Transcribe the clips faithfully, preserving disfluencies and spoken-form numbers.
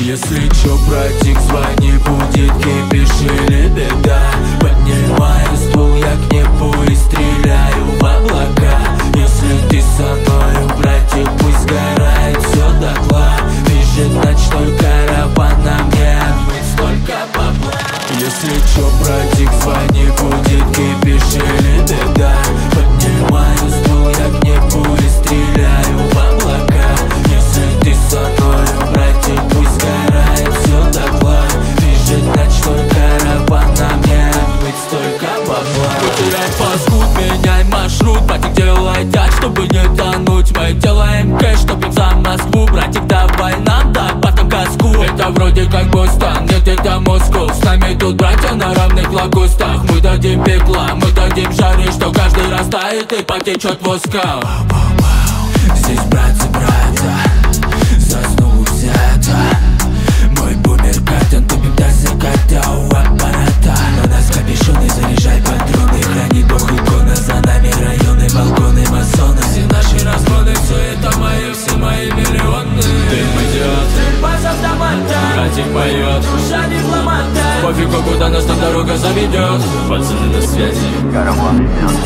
Если чё, братик, звони, будет кипиш или беда. Поднимаю ствол, я к небу и стреляю в облака. Если ты со мною, братик, пусть сгорает всё дотла. Бежит ночной караван, на мне отмыть столько бабла. Если чё, братик, звони, будет кипиш или беда. Поднимаю ствол, я к небу и стреляю в облака. Если ты со мною, братик, пусть сгорает всё дотла. Бежит ночной караван, на мне отмыть столько бабла. Потеряй паскуд, меняй маршрут, братик, делай так, чтобы не тонуть. Мы делаем кэш, топим за Москву. Братик, давай нам добавим газку. Это вроде как Бостон, нет, это Москва. С нами тут братья на равных лакустах. Мы дадим пекла, мы дадим жары, что каждый растает и потечет воска. Здесь братцы, братья, заснул взято. Мой бумер катан, тупим до заката у аппарата. На нас капюшоны, заряжай патроны. Хранит Бог икона, за нами районы, балконы, масоны. Все наши разгоны, все это мои, все мои миллионы. Дым идет, стрельба с автомата. Братик поет, душа дипломата. Пофигу, куда нас там дорога заведет. Пацаны на связи, караван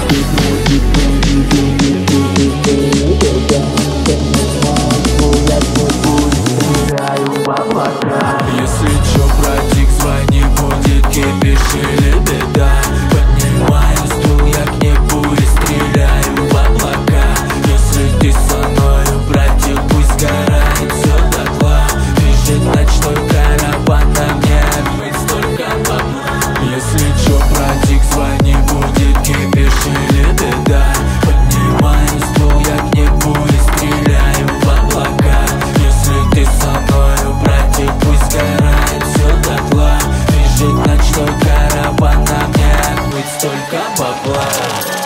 Если чё, братик, звони, будет кипиш или беда. Поднимаю ствол, я к небу и стреляю в облака. Если ты со мною, братик, пусть сгорает всё дотла. Бежит ночной караван, на мне отмыть столько бабла. Если чё, братик, звони, будет кипиш или беда. Поднимаю ствол, я к небу и стреляю в облака. Если ты со мною, братик, пусть сгорает всё дотла. Бежит ночной караван, на мне отмыть столько бабла.